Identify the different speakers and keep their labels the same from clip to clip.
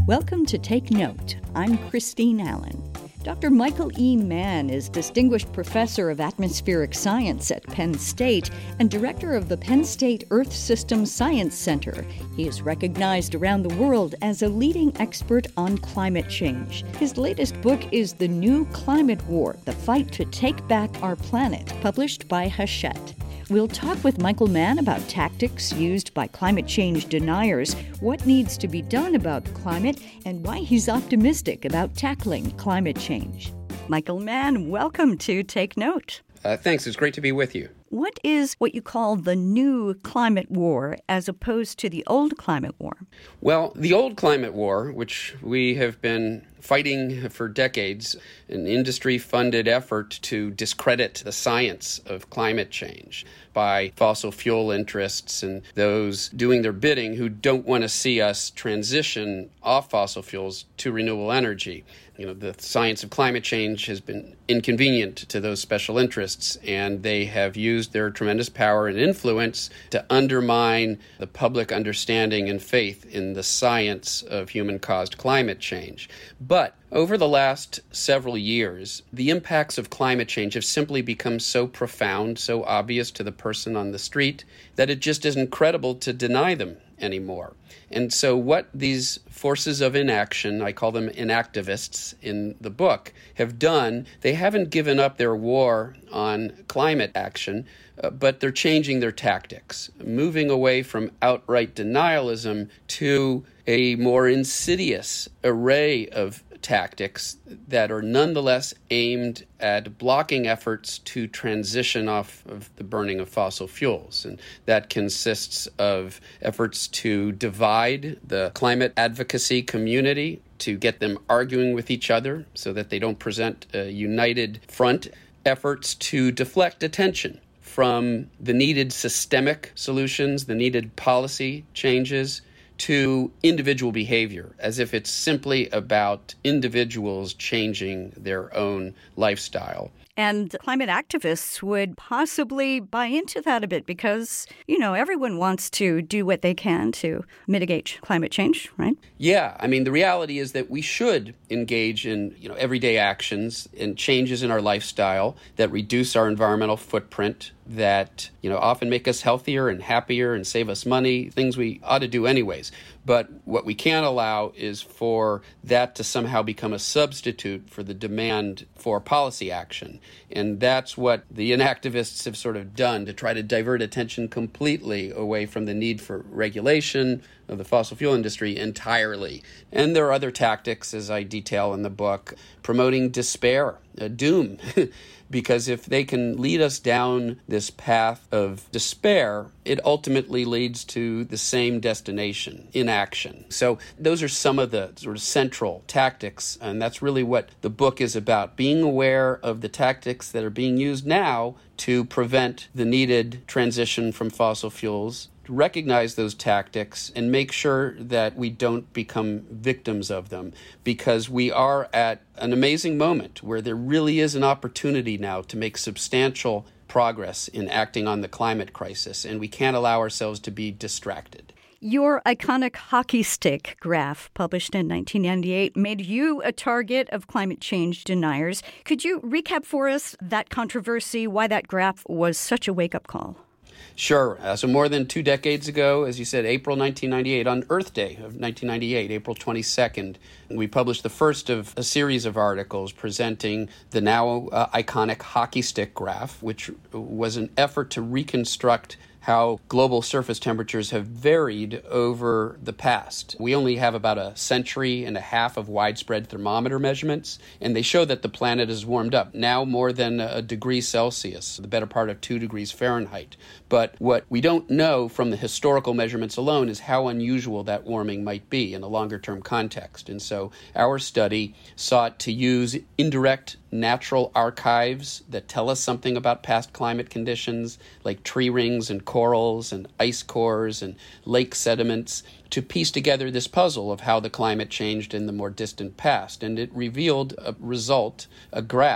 Speaker 1: Welcome to Take Note. I'm Christine Allen. Dr. Michael E. Mann is Distinguished Professor of Atmospheric Science at Penn State and Director of the Penn State Earth System Science Center. He is recognized around the world as a leading expert on climate change. His latest book is The New Climate War, The Fight to Take Back Our Planet, published by Hachette. We'll talk with Michael Mann about tactics used by climate change deniers, what needs to be done about climate, and why he's optimistic about tackling climate change. Michael Mann, welcome to Take Note.
Speaker 2: Thanks. It's great to be with you.
Speaker 1: What is what you call the new climate war as opposed to the old climate war?
Speaker 2: Well, the old climate war, which we have been fighting for decades, an industry-funded effort to discredit the science of climate change by fossil fuel interests and those doing their bidding who don't want to see us transition off fossil fuels to renewable energy. The science of climate change has been inconvenient to those special interests, and they have used their tremendous power and influence to undermine the public understanding and faith in the science of human-caused climate change. But over the last several years, the impacts of climate change have simply become so profound, so obvious to the person on the street, that it just isn't credible to deny them anymore. And so what these forces of inaction, I call them inactivists in the book, have done, they haven't given up their war on climate action, but they're changing their tactics, moving away from outright denialism to a more insidious array of tactics that are nonetheless aimed at blocking efforts to transition off of the burning of fossil fuels. And that consists of efforts to divide the climate advocacy community, to get them arguing with each other so that they don't present a united front, efforts to deflect attention from the needed systemic solutions, the needed policy changes, to individual behavior, as if it's simply about individuals changing their own lifestyle.
Speaker 1: And climate activists would possibly buy into that a bit because, everyone wants to do what they can to mitigate climate change, right?
Speaker 2: Yeah. The reality is that we should engage in, everyday actions and changes in our lifestyle that reduce our environmental footprint, that, often make us healthier and happier and save us money, things we ought to do anyways. But what we can't allow is for that to somehow become a substitute for the demand for policy action. And that's what the inactivists have sort of done to try to divert attention completely away from the need for regulation of the fossil fuel industry entirely. And there are other tactics, as I detail in the book, promoting despair, doom. Because if they can lead us down this path of despair, it ultimately leads to the same destination, inaction. So those are some of the sort of central tactics, and that's really what the book is about, being aware of the tactics that are being used now to prevent the needed transition from fossil fuels, recognize those tactics and make sure that we don't become victims of them, because we are at an amazing moment where there really is an opportunity now to make substantial progress in acting on the climate crisis, and we can't allow ourselves to be distracted.
Speaker 1: Your iconic hockey stick graph, published in 1998, made you a target of climate change deniers. Could you recap for us that controversy, why that graph was such a wake-up call?
Speaker 2: Sure. So more than 2 decades ago, as you said, April 1998, on Earth Day of 1998, April 22nd, we published the first of a series of articles presenting the now iconic hockey stick graph, which was an effort to reconstruct how global surface temperatures have varied over the past. We only have about a century and a half of widespread thermometer measurements, and they show that the planet has warmed up, now more than a degree Celsius, the better part of 2 degrees Fahrenheit. But what we don't know from the historical measurements alone is how unusual that warming might be in a longer-term context. And so our study sought to use indirect natural archives that tell us something about past climate conditions, like tree rings and corals and ice cores and lake sediments, to piece together this puzzle of how the climate changed in the more distant past. And it revealed a result, a graph,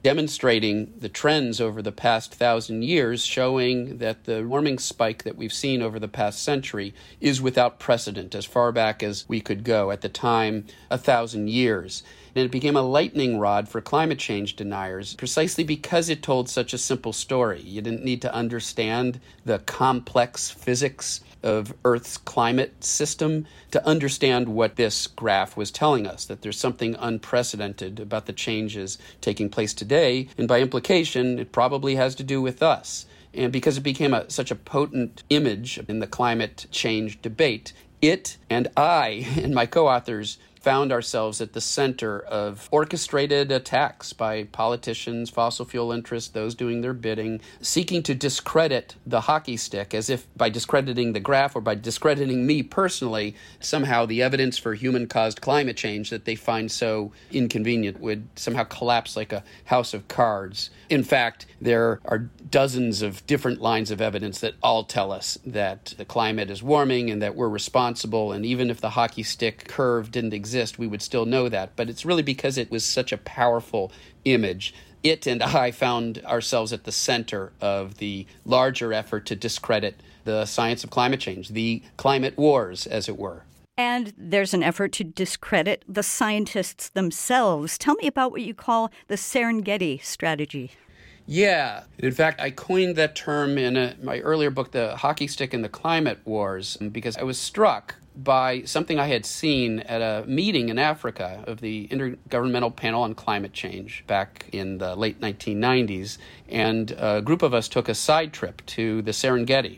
Speaker 2: demonstrating the trends over the past 1,000 years, showing that the warming spike that we've seen over the past century is without precedent, as far back as we could go, at the time 1,000 years. And it became a lightning rod for climate change deniers precisely because it told such a simple story. You didn't need to understand the complex physics of Earth's climate system to understand what this graph was telling us, that there's something unprecedented about the changes taking place today, and by implication, it probably has to do with us. And because it became such a potent image in the climate change debate, it and I and my co-authors found ourselves at the center of orchestrated attacks by politicians, fossil fuel interests, those doing their bidding, seeking to discredit the hockey stick, as if by discrediting the graph or by discrediting me personally, somehow the evidence for human-caused climate change that they find so inconvenient would somehow collapse like a house of cards. In fact, there are dozens of different lines of evidence that all tell us that the climate is warming and that we're responsible, and even if the hockey stick curve didn't exist, we would still know that. But it's really because it was such a powerful image. It and I found ourselves at the center of the larger effort to discredit the science of climate change, the climate wars, as it were.
Speaker 1: And there's an effort to discredit the scientists themselves. Tell me about what you call the Serengeti strategy.
Speaker 2: Yeah. In fact, I coined that term in my earlier book, The Hockey Stick and the Climate Wars, because I was struck by something I had seen at a meeting in Africa of the Intergovernmental Panel on Climate Change back in the late 1990s. And a group of us took a side trip to the Serengeti.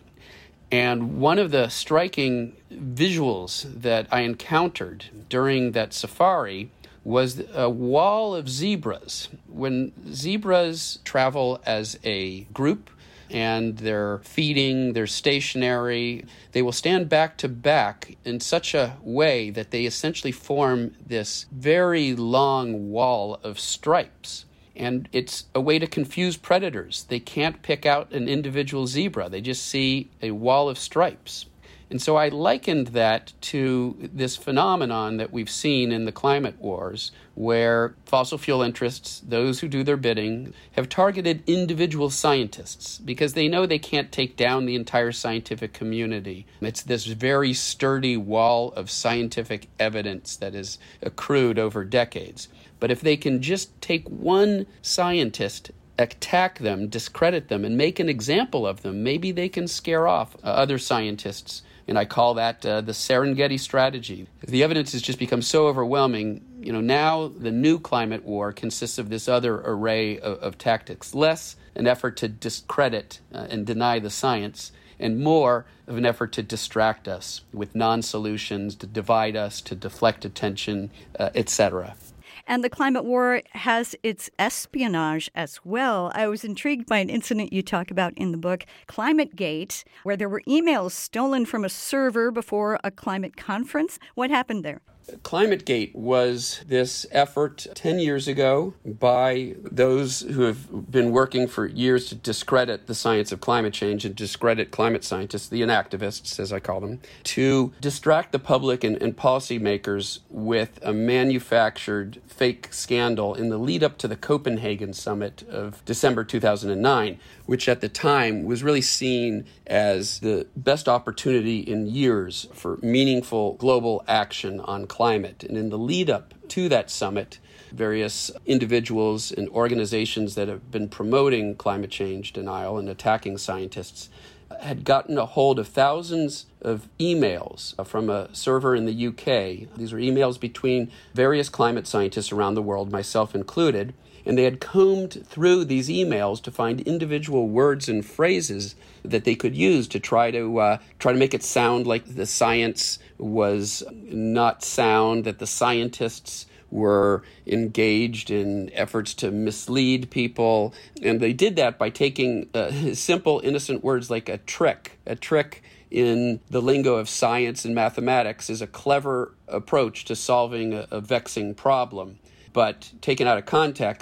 Speaker 2: And one of the striking visuals that I encountered during that safari was a wall of zebras. When zebras travel as a group and they're feeding, they're stationary, they will stand back to back in such a way that they essentially form this very long wall of stripes. And it's a way to confuse predators. They can't pick out an individual zebra. They just see a wall of stripes. And so I likened that to this phenomenon that we've seen in the climate wars, where fossil fuel interests, those who do their bidding, have targeted individual scientists because they know they can't take down the entire scientific community. It's this very sturdy wall of scientific evidence that has accrued over decades. But if they can just take one scientist, attack them, discredit them, and make an example of them, maybe they can scare off other scientists. And I call that the Serengeti strategy. The evidence has just become so overwhelming. Now the new climate war consists of this other array of tactics. Less an effort to discredit and deny the science, and more of an effort to distract us with non-solutions, to divide us, to deflect attention, etc.
Speaker 1: And the climate war has its espionage as well. I was intrigued by an incident you talk about in the book, ClimateGate, where there were emails stolen from a server before a climate conference. What happened there?
Speaker 2: ClimateGate was this effort 10 years ago by those who have been working for years to discredit the science of climate change and discredit climate scientists, the inactivists, as I call them, to distract the public and policymakers with a manufactured fake scandal in the lead up to the Copenhagen summit of December 2009, which at the time was really seen as the best opportunity in years for meaningful global action on climate. And in the lead up to that summit, various individuals and organizations that have been promoting climate change denial and attacking scientists had gotten a hold of thousands of emails from a server in the UK. These were emails between various climate scientists around the world, myself included, and they had combed through these emails to find individual words and phrases that they could use to try to make it sound like the science was not sound, that the scientists were engaged in efforts to mislead people. And they did that by taking simple, innocent words like a trick. A trick in the lingo of science and mathematics is a clever approach to solving a vexing problem. But taken out of context,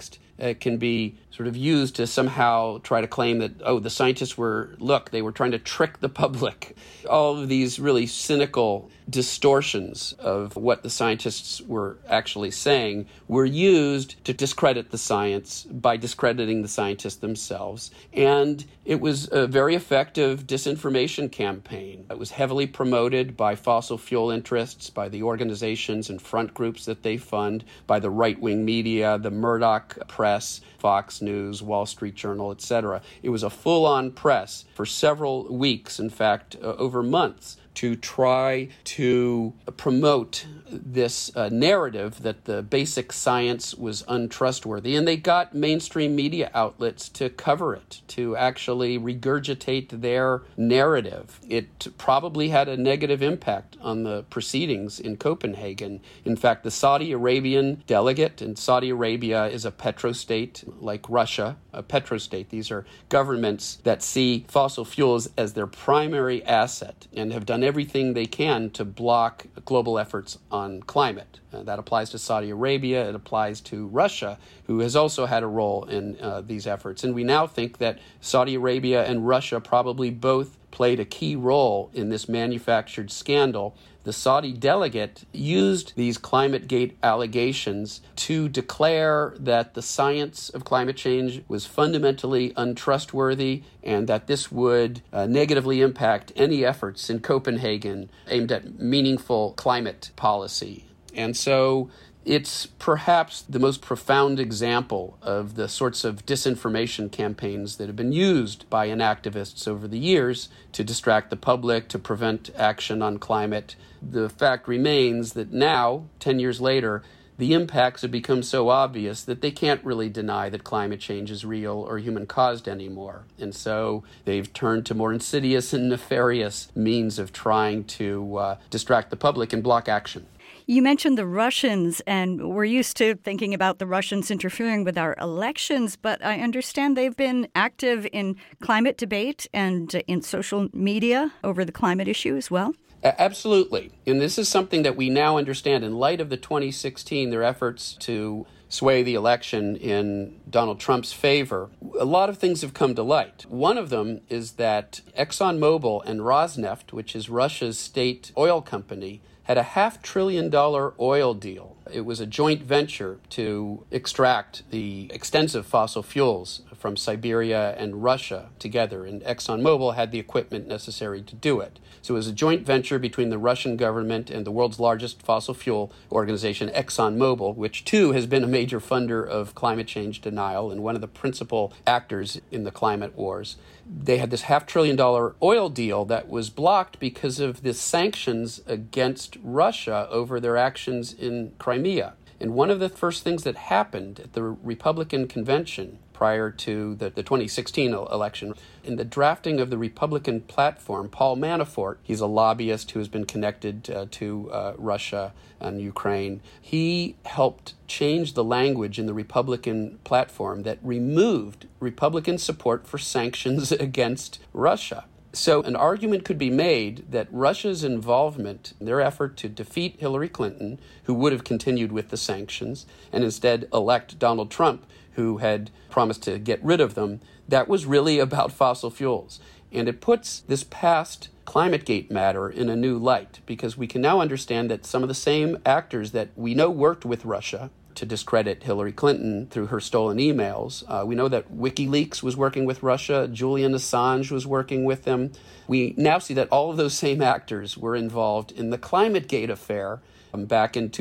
Speaker 2: can be sort of used to somehow try to claim that, the scientists they were trying to trick the public. All of these really cynical distortions of what the scientists were actually saying were used to discredit the science by discrediting the scientists themselves. And it was a very effective disinformation campaign. It was heavily promoted by fossil fuel interests, by the organizations and front groups that they fund, by the right-wing media, the Murdoch press, Fox News, Wall Street Journal, etc. It was a full-on press for several weeks, in fact, over months, to try to promote this narrative that the basic science was untrustworthy. And they got mainstream media outlets to cover it, to actually regurgitate their narrative. It probably had a negative impact on the proceedings in Copenhagen. In fact, the Saudi Arabian delegate, and Saudi Arabia is a petrostate like Russia, a petrostate. These are governments that see fossil fuels as their primary asset and have done everything they can to block global efforts on climate. That applies to Saudi Arabia. It applies to Russia, who has also had a role in these efforts. And we now think that Saudi Arabia and Russia probably both played a key role in this manufactured scandal. The Saudi delegate used these ClimateGate allegations to declare that the science of climate change was fundamentally untrustworthy and that this would negatively impact any efforts in Copenhagen aimed at meaningful climate policy. And so it's perhaps the most profound example of the sorts of disinformation campaigns that have been used by inactivists over the years to distract the public, to prevent action on climate. The fact remains that now, 10 years later, the impacts have become so obvious that they can't really deny that climate change is real or human-caused anymore. And so they've turned to more insidious and nefarious means of trying to distract the public and block action.
Speaker 1: You mentioned the Russians, and we're used to thinking about the Russians interfering with our elections, but I understand they've been active in climate debate and in social media over the climate issue as well?
Speaker 2: Absolutely. And this is something that we now understand in light of the 2016, their efforts to sway the election in Donald Trump's favor. A lot of things have come to light. One of them is that ExxonMobil and Rosneft, which is Russia's state oil company, had a $500 billion oil deal. It was a joint venture to extract the extensive fossil fuels from Siberia and Russia together, and ExxonMobil had the equipment necessary to do it. So it was a joint venture between the Russian government and the world's largest fossil fuel organization, ExxonMobil, which too has been a major funder of climate change denial and one of the principal actors in the climate wars. They had this $500 billion oil deal that was blocked because of the sanctions against Russia over their actions in Crimea. And one of the first things that happened at the Republican convention prior to the 2016 election, in the drafting of the Republican platform, Paul Manafort, he's a lobbyist who has been connected to Russia and Ukraine, he helped change the language in the Republican platform that removed Republican support for sanctions against Russia. So an argument could be made that Russia's involvement in their effort to defeat Hillary Clinton, who would have continued with the sanctions, and instead elect Donald Trump, who had promised to get rid of them, that was really about fossil fuels. And it puts this past ClimateGate matter in a new light, because we can now understand that some of the same actors that we know worked with Russia to discredit Hillary Clinton through her stolen emails. We know that WikiLeaks was working with Russia. Julian Assange was working with them. We now see that all of those same actors were involved in the ClimateGate affair back in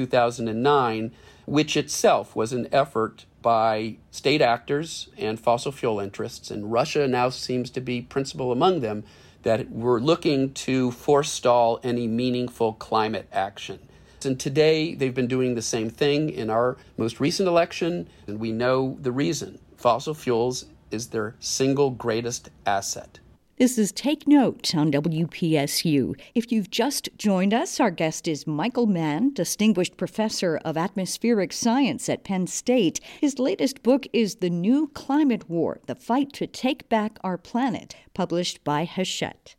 Speaker 2: 2009, which itself was an effort by state actors and fossil fuel interests, and Russia now seems to be principal among them, that were looking to forestall any meaningful climate action. And today, they've been doing the same thing in our most recent election, and we know the reason. Fossil fuels is their single greatest asset.
Speaker 1: This is Take Note on WPSU. If you've just joined us, our guest is Michael Mann, Distinguished Professor of Atmospheric Science at Penn State. His latest book is The New Climate War, The Fight to Take Back Our Planet, published by Hachette.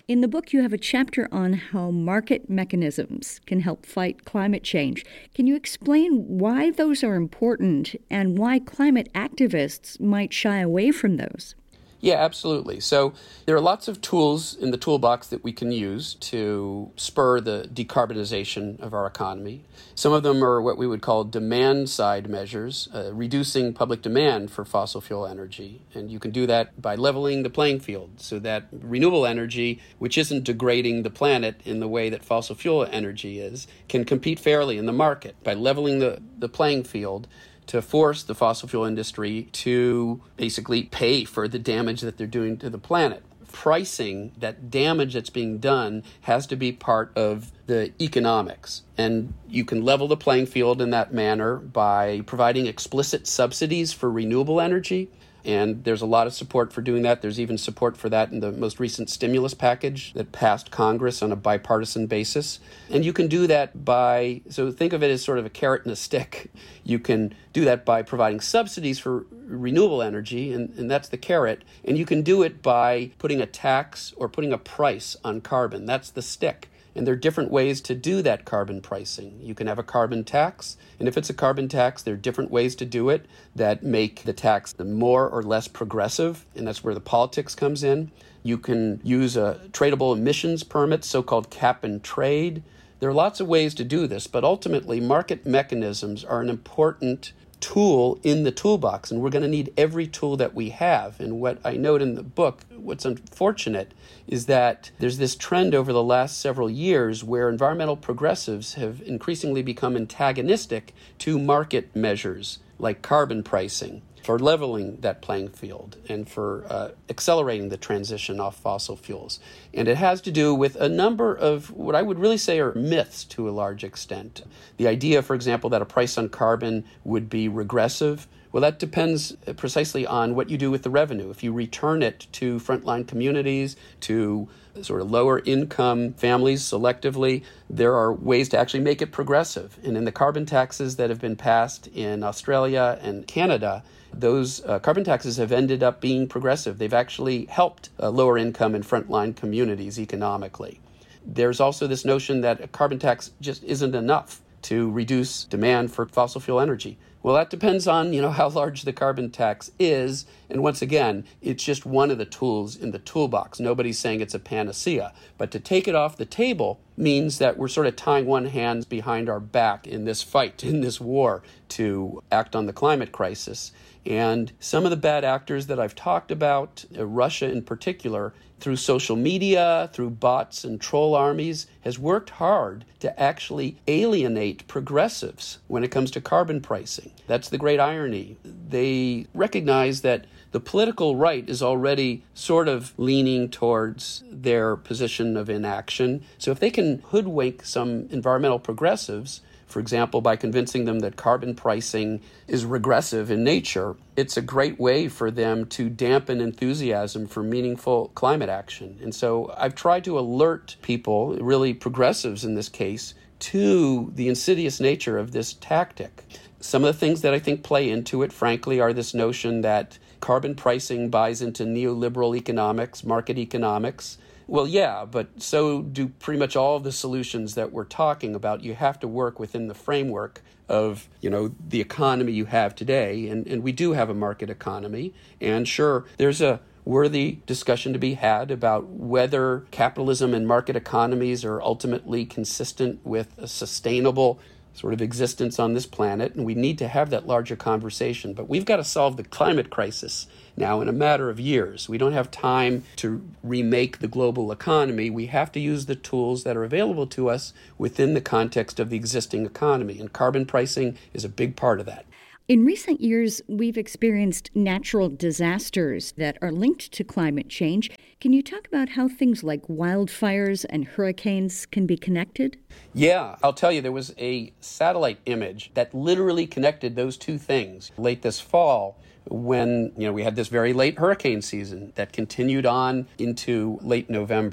Speaker 1: In the book, you have a chapter on how market mechanisms can help fight climate change. Can you explain why those are important and why climate activists might shy away from those?
Speaker 2: Yeah, absolutely. So there are lots of tools in the toolbox that we can use to spur the decarbonization of our economy. Some of them are what we would call demand-side measures, reducing public demand for fossil fuel energy. And you can do that by leveling the playing field so that renewable energy, which isn't degrading the planet in the way that fossil fuel energy is, can compete fairly in the market by leveling the playing field to force the fossil fuel industry to basically pay for the damage that they're doing to the planet. Pricing that damage that's being done has to be part of the economics. And you can level the playing field in that manner by providing explicit subsidies for renewable energy. And there's a lot of support for doing that. There's even support for that in the most recent stimulus package that passed Congress on a bipartisan basis. And you can do that so think of it as sort of a carrot and a stick. You can do that by providing subsidies for renewable energy, and that's the carrot. And you can do it by putting a tax or putting a price on carbon. That's the stick. And there are different ways to do that carbon pricing. You can have a carbon tax, and if it's a carbon tax, there are different ways to do it that make the tax more or less progressive, and that's where the politics comes in. You can use a tradable emissions permit, so-called cap and trade. There are lots of ways to do this, but ultimately market mechanisms are an important tool in the toolbox, and we're going to need every tool that we have. And what I note in the book, what's unfortunate is that there's this trend over the last several years where environmental progressives have increasingly become antagonistic to market measures like carbon pricing for leveling that playing field and for accelerating the transition off fossil fuels. And it has to do with a number of what I would really say are myths to a large extent. The idea, for example, that a price on carbon would be regressive. Well, that depends precisely on what you do with the revenue. If you return it to frontline communities, to sort of lower income families selectively, there are ways to actually make it progressive. And in the carbon taxes that have been passed in Australia and Canada, those carbon taxes have ended up being progressive. They've actually helped lower income and frontline communities economically. There's also this notion that a carbon tax just isn't enough to reduce demand for fossil fuel energy. Well, that depends on, how large the carbon tax is. And once again, it's just one of the tools in the toolbox. Nobody's saying it's a panacea. But to take it off the table means that we're sort of tying one hand behind our back in this fight, in this war to act on the climate crisis. And some of the bad actors that I've talked about, Russia in particular, through social media, through bots and troll armies, has worked hard to actually alienate progressives when it comes to carbon pricing. That's the great irony. They recognize that the political right is already sort of leaning towards their position of inaction. So if they can hoodwink some environmental progressives, for example, by convincing them that carbon pricing is regressive in nature, it's a great way for them to dampen enthusiasm for meaningful climate action. And so I've tried to alert people, really progressives in this case, to the insidious nature of this tactic. Some of the things that I think play into it, frankly, are this notion that carbon pricing buys into neoliberal economics, market economics. Well, yeah, but so do pretty much all of the solutions that we're talking about. You have to work within the framework of, the economy you have today. And we do have a market economy. And sure, there's a worthy discussion to be had about whether capitalism and market economies are ultimately consistent with a sustainable sort of existence on this planet, and we need to have that larger conversation. But we've got to solve the climate crisis now in a matter of years. We don't have time to remake the global economy. We have to use the tools that are available to us within the context of the existing economy, and carbon pricing is a big part of that.
Speaker 1: In recent years, we've experienced natural disasters that are linked to climate change. Can you talk about how things like wildfires and hurricanes can be connected?
Speaker 2: Yeah, I'll tell you, there was a satellite image that literally connected those two things late this fall when, we had this very late hurricane season that continued on into late November.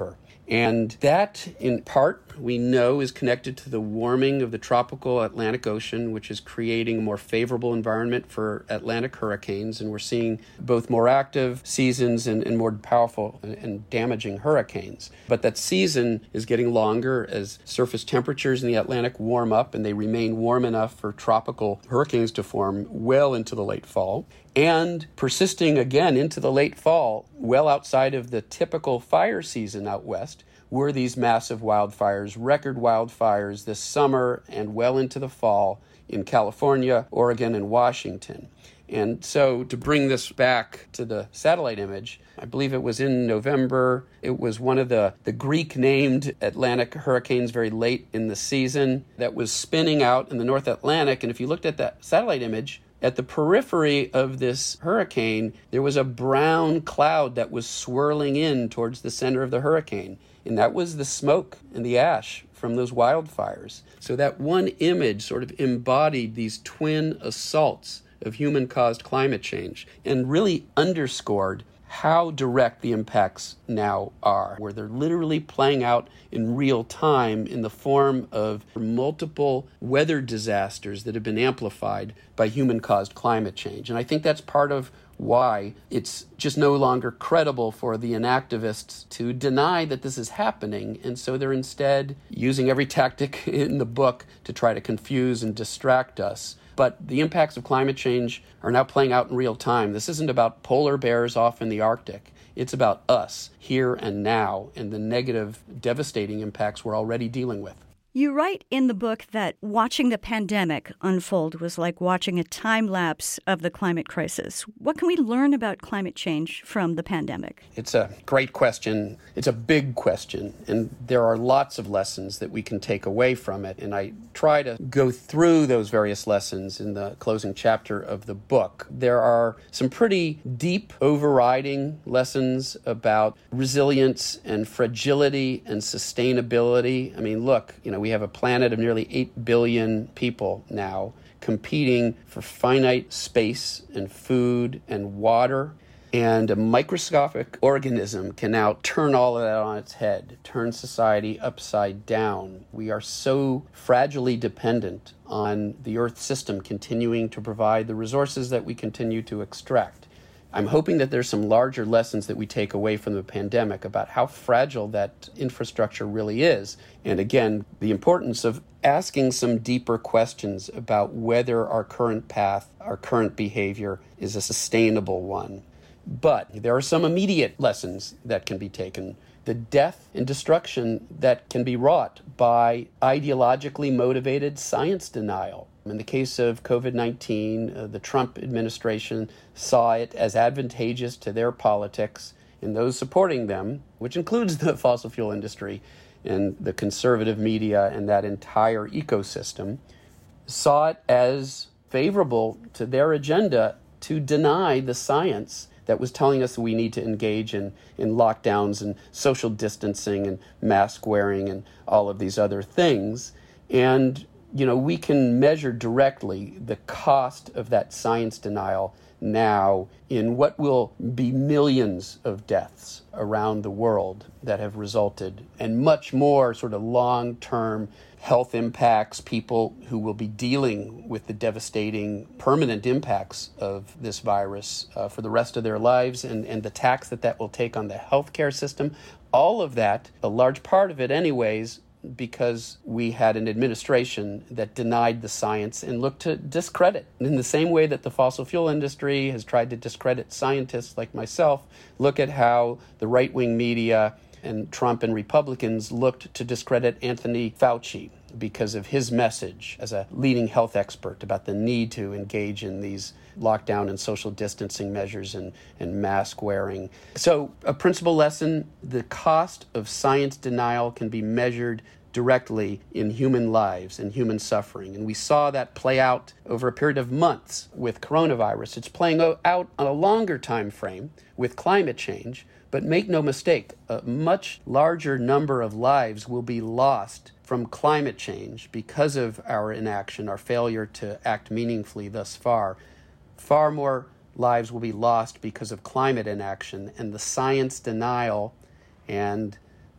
Speaker 2: And that, in part, we know is connected to the warming of the tropical Atlantic Ocean, which is creating a more favorable environment for Atlantic hurricanes. And we're seeing both more active seasons and more powerful and damaging hurricanes. But that season is getting longer as surface temperatures in the Atlantic warm up, and they remain warm enough for tropical hurricanes to form well into the late fall. And persisting again into the late fall, well outside of the typical fire season out west, were these massive wildfires, record wildfires this summer and well into the fall in California, Oregon, and Washington. And so to bring this back to the satellite image, I believe it was in November. It was one of the Greek-named Atlantic hurricanes very late in the season that was spinning out in the North Atlantic. And if you looked at that satellite image, at the periphery of this hurricane, there was a brown cloud that was swirling in towards the center of the hurricane. And that was the smoke and the ash from those wildfires. So that one image sort of embodied these twin assaults of human-caused climate change and really underscored how direct the impacts now are, where they're literally playing out in real time in the form of multiple weather disasters that have been amplified by human-caused climate change. And I think that's part of why it's just no longer credible for the inactivists to deny that this is happening. And so they're instead using every tactic in the book to try to confuse and distract us. But the impacts of climate change are now playing out in real time. This isn't about polar bears off in the Arctic. It's about us here and now and the negative, devastating impacts we're already dealing with.
Speaker 1: You write in the book that watching the pandemic unfold was like watching a time lapse of the climate crisis. What can we learn about climate change from the pandemic?
Speaker 2: It's a great question. It's a big question, and there are lots of lessons that we can take away from it. And I try to go through those various lessons in the closing chapter of the book. There are some pretty deep, overriding lessons about resilience and fragility and sustainability. I mean, look, we have a planet of nearly 8 billion people now competing for finite space and food and water. And a microscopic organism can now turn all of that on its head, turn society upside down. We are so fragilely dependent on the Earth system continuing to provide the resources that we continue to extract. I'm hoping that there's some larger lessons that we take away from the pandemic about how fragile that infrastructure really is. And again, the importance of asking some deeper questions about whether our current path, our current behavior is a sustainable one. But there are some immediate lessons that can be taken. The death and destruction that can be wrought by ideologically motivated science denial. In the case of COVID-19, the Trump administration saw it as advantageous to their politics, and those supporting them, which includes the fossil fuel industry and the conservative media and that entire ecosystem, saw it as favorable to their agenda to deny the science that was telling us we need to engage in lockdowns and social distancing and mask wearing and all of these other things. And we can measure directly the cost of that science denial now in what will be millions of deaths around the world that have resulted, and much more sort of long-term health impacts, people who will be dealing with the devastating permanent impacts of this virus for the rest of their lives, and the tax that will take on the healthcare system. All of that, a large part of it anyways, because we had an administration that denied the science and looked to discredit. In the same way that the fossil fuel industry has tried to discredit scientists like myself, look at how the right-wing media and Trump and Republicans looked to discredit Anthony Fauci because of his message as a leading health expert about the need to engage in these lockdown and social distancing measures and mask wearing. So a principal lesson, the cost of science denial can be measured directly in human lives and human suffering. And we saw that play out over a period of months with coronavirus. It's playing out on a longer time frame with climate change. But make no mistake, a much larger number of lives will be lost from climate change because of our inaction, our failure to act meaningfully thus far. Far more lives will be lost because of climate inaction, and the science denial and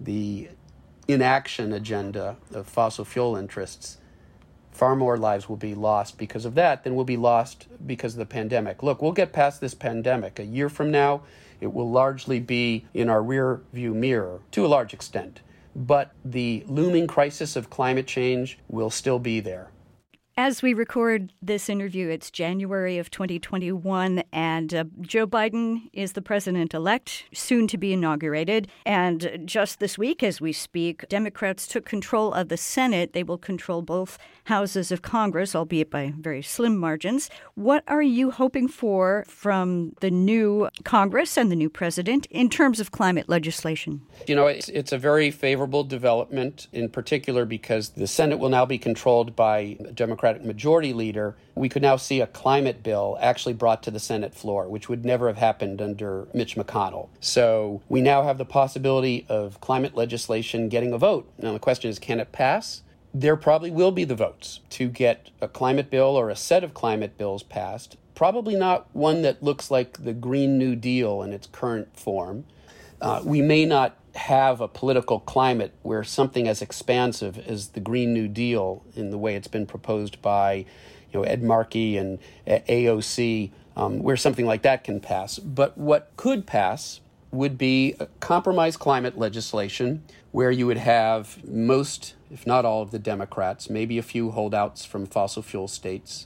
Speaker 2: the inaction agenda of fossil fuel interests, far more lives will be lost because of that than will be lost because of the pandemic. Look, we'll get past this pandemic. A year from now, it will largely be in our rear view mirror to a large extent. But the looming crisis of climate change will still be there.
Speaker 1: As we record this interview, it's January of 2021, and Joe Biden is the president-elect, soon to be inaugurated. And just this week, as we speak, Democrats took control of the Senate. They will control both houses of Congress, albeit by very slim margins. What are you hoping for from the new Congress and the new president in terms of climate legislation?
Speaker 2: You know, it's a very favorable development, in particular because the Senate will now be controlled by a Democratic majority leader. We could now see a climate bill actually brought to the Senate floor, which would never have happened under Mitch McConnell. So we now have the possibility of climate legislation getting a vote. Now the question is, can it pass? There probably will be the votes to get a climate bill or a set of climate bills passed. Probably not one that looks like the Green New Deal in its current form. We may not have a political climate where something as expansive as the Green New Deal, in the way it's been proposed by Ed Markey and AOC, where something like that can pass. But what could pass would be a compromise climate legislation where you would have most, if not all, of the Democrats, maybe a few holdouts from fossil fuel states,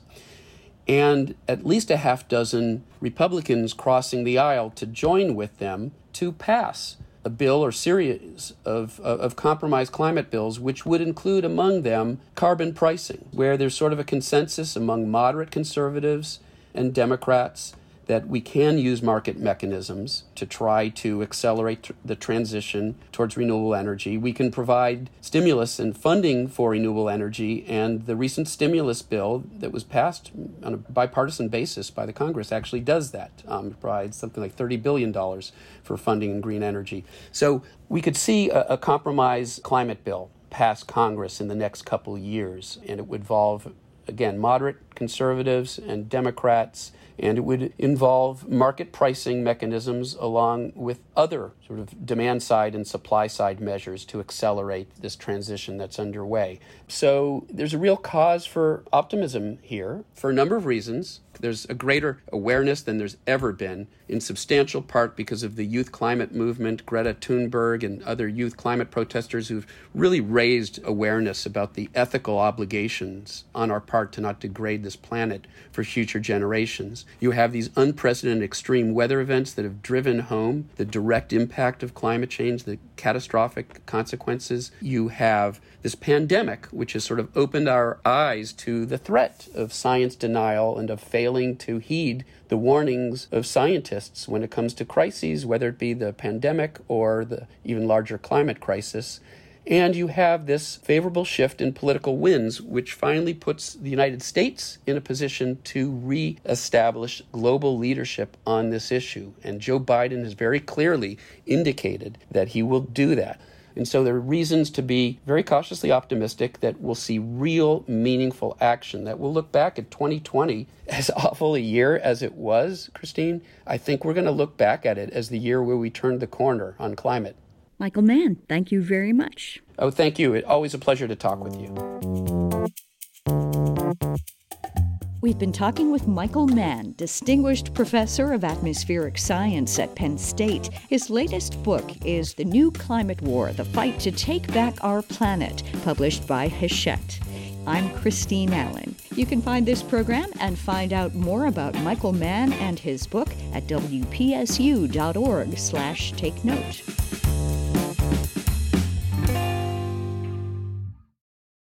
Speaker 2: and at least a half dozen Republicans crossing the aisle to join with them to pass a bill or series of compromise climate bills, which would include among them carbon pricing, where there's sort of a consensus among moderate conservatives and Democrats that we can use market mechanisms to try to accelerate the transition towards renewable energy. We can provide stimulus and funding for renewable energy, and the recent stimulus bill that was passed on a bipartisan basis by the Congress actually does that. It provides something like $30 billion for funding in green energy. So we could see a compromise climate bill pass Congress in the next couple of years, and it would involve, again, moderate conservatives and Democrats, and it would involve market pricing mechanisms along with other sort of demand side and supply side measures to accelerate this transition that's underway. So there's a real cause for optimism here for a number of reasons. There's a greater awareness than there's ever been, in substantial part because of the youth climate movement, Greta Thunberg and other youth climate protesters who've really raised awareness about the ethical obligations on our part to not degrade this planet for future generations. You have these unprecedented extreme weather events that have driven home the direct impact of climate change, the catastrophic consequences. You have this pandemic, which has sort of opened our eyes to the threat of science denial and of failing to heed the warnings of scientists when it comes to crises, whether it be the pandemic or the even larger climate crisis. And you have this favorable shift in political winds, which finally puts the United States in a position to reestablish global leadership on this issue. And Joe Biden has very clearly indicated that he will do that. And so there are reasons to be very cautiously optimistic that we'll see real, meaningful action, that we'll look back at 2020 as awful a year as it was, Christine. I think we're going to look back at it as the year where we turned the corner on climate.
Speaker 1: Michael Mann, thank you very much.
Speaker 2: Oh, thank you. It's always a pleasure to talk with you.
Speaker 1: We've been talking with Michael Mann, Distinguished Professor of Atmospheric Science at Penn State. His latest book is The New Climate War, The Fight to Take Back Our Planet, published by Hachette. I'm Christine Allen. You can find this program and find out more about Michael Mann and his book at wpsu.org/takenote.